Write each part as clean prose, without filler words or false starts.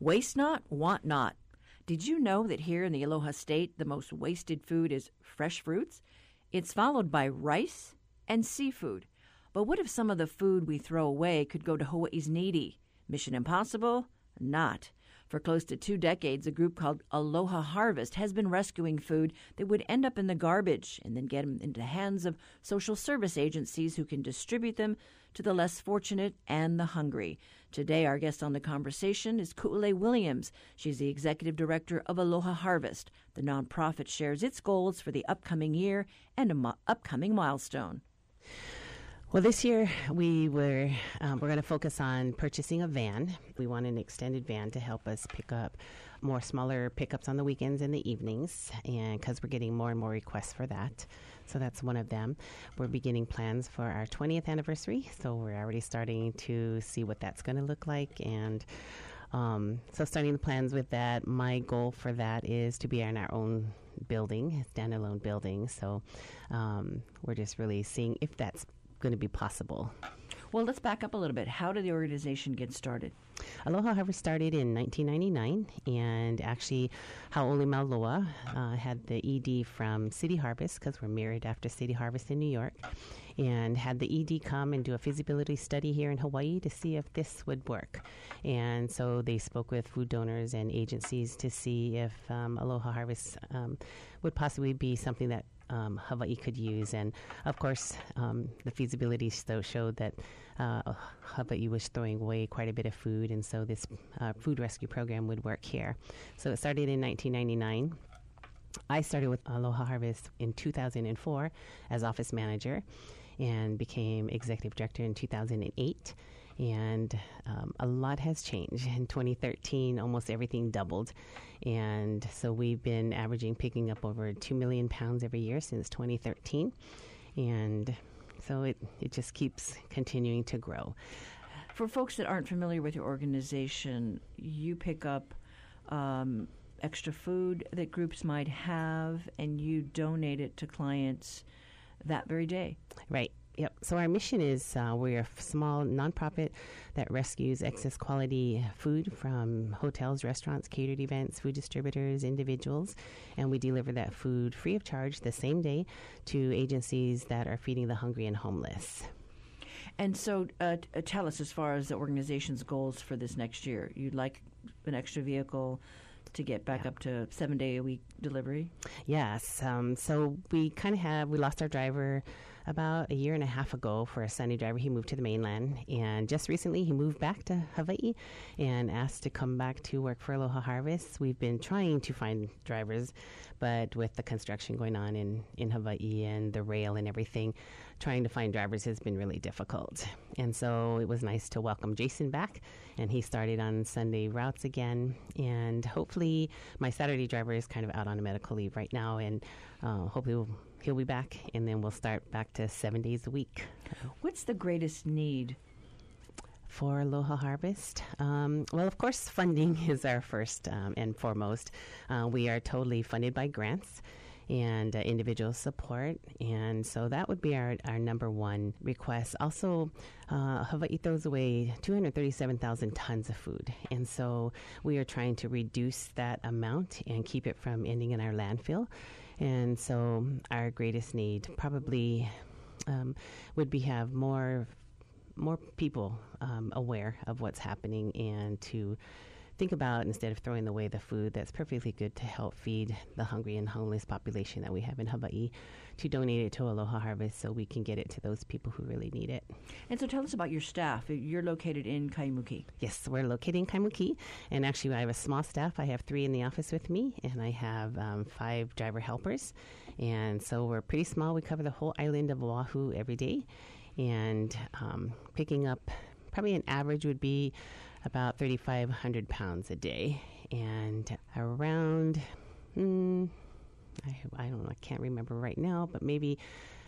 Waste not, want not. Did you know that here in the Aloha State, the most wasted food is fresh fruits? It's followed by rice and seafood. But what if some of the food we throw away could go to Hawaii's needy? Mission impossible? Not. For close to 2 decades, a group called Aloha Harvest has been rescuing food that would end up in the garbage and then get them into the hands of social service agencies who can distribute them to the less fortunate and the hungry. Today, our guest on the conversation is Ku'ule Williams. She's the executive director of Aloha Harvest. The nonprofit shares its goals for the upcoming year and an upcoming milestone. Well, this year we're going to focus on purchasing a van. We want an extended van to help us pick up more smaller pickups on the weekends and the evenings, and because we're getting more and more requests for that. So that's one of them. We're beginning plans for our 20th anniversary, so we're already starting to see what that's going to look like. And so starting the plans with that, my goal for that is to be in our own building, standalone building. So we're just really seeing if that's going to be possible. Well, let's back up a little bit. How did the organization get started? Aloha Harvest started in 1999, and actually Haole Maloa had the ED from City Harvest, because we're married after City Harvest in New York, and had the ED come and do a feasibility study here in Hawaii to see if this would work. And so they spoke with food donors and agencies to see if Aloha Harvest would possibly be something that Hawaii could use. And of course, the feasibility showed that Hawaii was throwing away quite a bit of food, and so this food rescue program would work here. So it started in 1999. I started with Aloha Harvest in 2004 as office manager and became executive director in 2008. And a lot has changed. In 2013, almost everything doubled. And so we've been averaging picking up over 2 million pounds every year since 2013. And so it just keeps continuing to grow. For folks that aren't familiar with your organization, you pick up extra food that groups might have, and you donate it to clients that very day. Right. Yep. So our mission is we're a small nonprofit that rescues excess quality food from hotels, restaurants, catered events, food distributors, individuals, and we deliver that food free of charge the same day to agencies that are feeding the hungry and homeless. And so tell us, as far as the organization's goals for this next year, you'd like an extra vehicle to get back up to 7-day-a-week delivery? Yes. So we lost our driver about a year and a half ago for a Sunday driver. He moved to the mainland, and just recently he moved back to Hawaii and asked to come back to work for Aloha Harvest. We've been trying to find drivers, but with the construction going on in Hawaii and the rail and everything, trying to find drivers has been really difficult. And so it was nice to welcome Jason back, and he started on Sunday routes again. And hopefully my Saturday driver is kind of out on a medical leave right now, and hopefully he'll be back, and then we'll start back to 7 days a week. What's the greatest need for Aloha Harvest? Well, of course, funding is our first and foremost. We are totally funded by grants and individual support, and so that would be our number one request. Also, Hawaii throws away 237,000 tons of food, and so we are trying to reduce that amount and keep it from ending in our landfill. And so our greatest need probably would be have more people aware of what's happening, and to think about, instead of throwing away the food that's perfectly good to help feed the hungry and homeless population that we have in Hawaii, to donate it to Aloha Harvest so we can get it to those people who really need it. And so tell us about your staff. You're located in Kaimuki. Yes, we're located in Kaimuki, and actually I have a small staff. I have 3 in the office with me, and I have 5 driver helpers. And so we're pretty small. We cover the whole island of Oahu every day, and picking up probably an average would be about 3,500 pounds a day, and around, I don't know, I can't remember right now, but maybe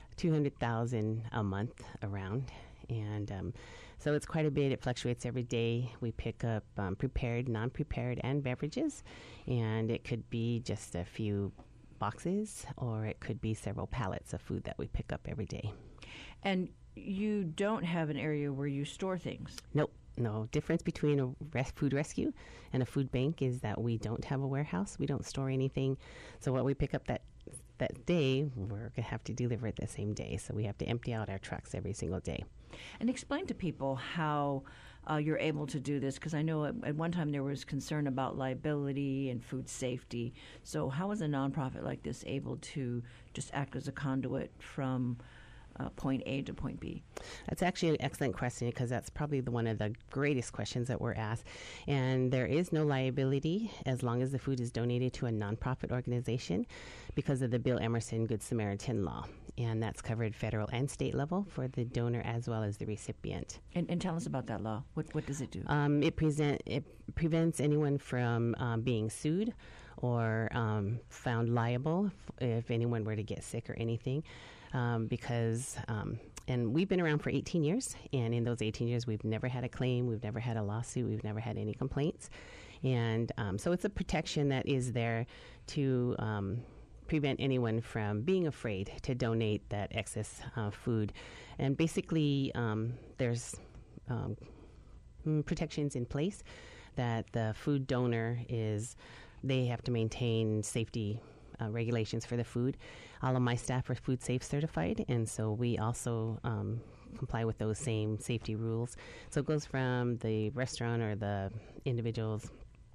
200,000 a month around. And so it's quite a bit. It fluctuates every day. We pick up prepared, non-prepared, and beverages, and it could be just a few boxes, or it could be several pallets of food that we pick up every day. And you don't have an area where you store things? Nope. No difference between a food rescue and a food bank is that we don't have a warehouse. We don't store anything. So what we pick up that day, we're going to have to deliver it the same day. So we have to empty out our trucks every single day. And explain to people how you're able to do this, because I know at one time there was concern about liability and food safety. So how is a nonprofit like this able to just act as a conduit from point A to point B? That's actually an excellent question, because that's probably one of the greatest questions that we're asked. And there is no liability as long as the food is donated to a nonprofit organization because of the Bill Emerson Good Samaritan law. And that's covered federal and state level for the donor as well as the recipient. And tell us about that law. What does it do? It prevents anyone from being sued or found liable if anyone were to get sick or anything. And we've been around for 18 years, and in those 18 years, we've never had a claim, we've never had a lawsuit, we've never had any complaints. And so it's a protection that is there to prevent anyone from being afraid to donate that excess food. And basically, there's protections in place that the food donor they have to maintain safety regulations for the food. All of my staff are food safe certified, and so we also comply with those same safety rules. So it goes from the restaurant or the individual's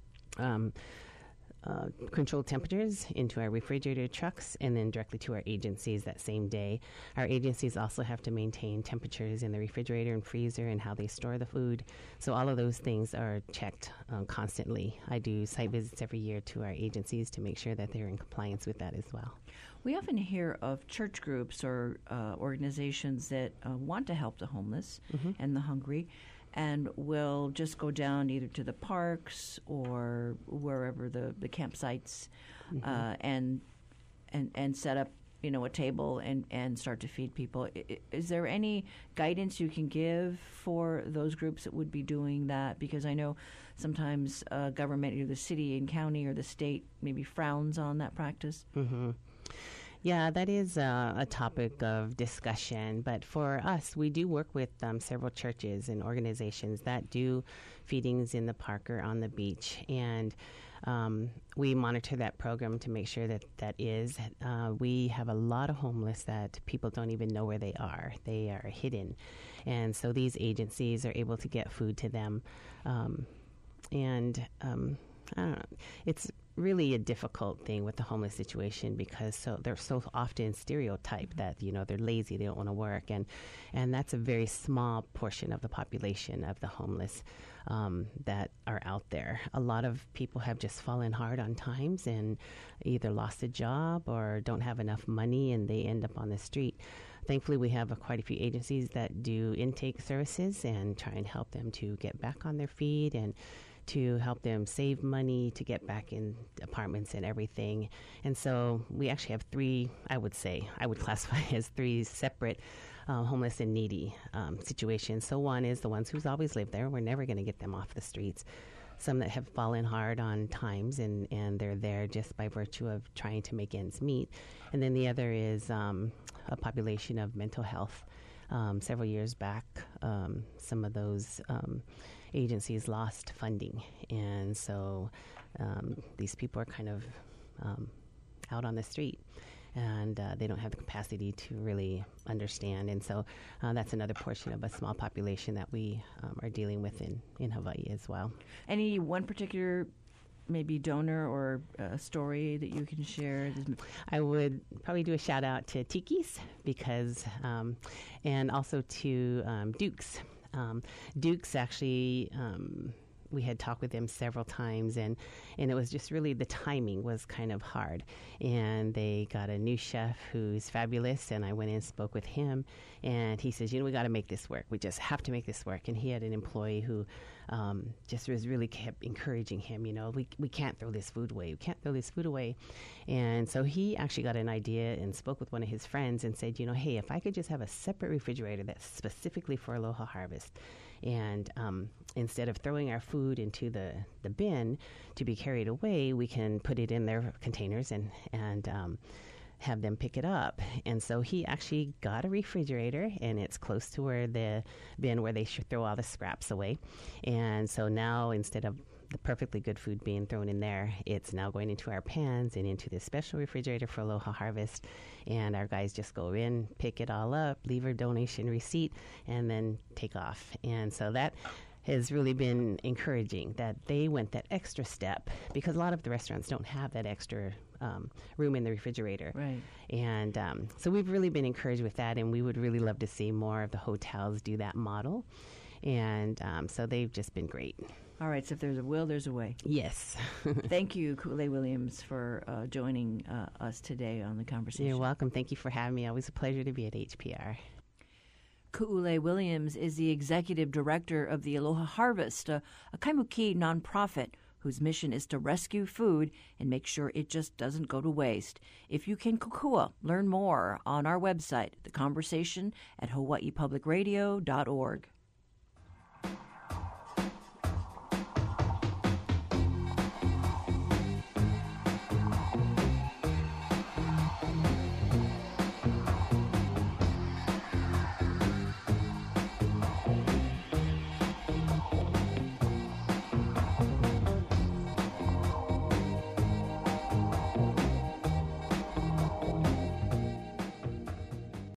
controlled temperatures into our refrigerator trucks and then directly to our agencies that same day. Our agencies also have to maintain temperatures in the refrigerator and freezer and how they store the food. So all of those things are checked constantly. I do site visits every year to our agencies to make sure that they're in compliance with that as well. We often hear of church groups or organizations that want to help the homeless and the hungry, and will just go down either to the parks or wherever the campsites and set up a table and start to feed people. Is there any guidance you can give for those groups that would be doing that? Because I know sometimes government, either the city and county or the state, maybe frowns on that practice. Yeah, that is a topic of discussion. But for us, we do work with several churches and organizations that do feedings in the park or on the beach. And we monitor that program to make sure that is. We have a lot of homeless that people don't even know where they are. They are hidden. And so these agencies are able to get food to them. I don't know. It's really a difficult thing with the homeless situation because they're so often stereotyped that they're lazy, they don't want to work, and that's a very small portion of the population of the homeless that are out there. A lot of people have just fallen hard on times and either lost a job or don't have enough money, and they end up on the street. Thankfully, we have quite a few agencies that do intake services and try and help them to get back on their feet and to help them save money to get back in apartments and everything. And so we actually have I would classify as three separate homeless and needy situations. So one is the ones who's always lived there. We're never going to get them off the streets. Some that have fallen hard on times and they're there just by virtue of trying to make ends meet. And then the other is a population of mental health. Several years back, some of those agencies lost funding, and so these people are kind of out on the street, and they don't have the capacity to really understand. And so that's another portion of a small population that we are dealing with in Hawaii as well. Any one particular maybe donor or story that you can share? I would probably do a shout out to Tiki's because, and also to Duke's. Duke's actually, we had talked with them several times, and it was just really the timing was kind of hard. And they got a new chef who's fabulous, and I went in and spoke with him, and he says, we got to make this work. We just have to make this work. And he had an employee who just was really kept encouraging him, we can't throw this food away. We can't throw this food away. And so he actually got an idea and spoke with one of his friends and said, hey, if I could just have a separate refrigerator that's specifically for Aloha Harvest, and instead of throwing our food into the bin to be carried away, we can put it in their containers and have them pick it up. And so he actually got a refrigerator, and it's close to where the bin where they should throw all the scraps away. And so now, instead of the perfectly good food being thrown in there, it's now going into our pans and into this special refrigerator for Aloha Harvest. And our guys just go in, pick it all up, leave a donation receipt, and then take off. And so that has really been encouraging, that they went that extra step, because a lot of the restaurants don't have that extra room in the refrigerator. Right. And so we've really been encouraged with that, and we would really love to see more of the hotels do that model. And so they've just been great. All right, so if there's a will, there's a way. Yes. Thank you, Ku'ulei Williams, for joining us today on the conversation. You're welcome. Thank you for having me. Always a pleasure to be at HPR. Ku'ulei Williams is the executive director of the Aloha Harvest, a Kaimuki nonprofit whose mission is to rescue food and make sure it just doesn't go to waste. If you can kukua, learn more on our website, The Conversation at hawaiipublicradio.org.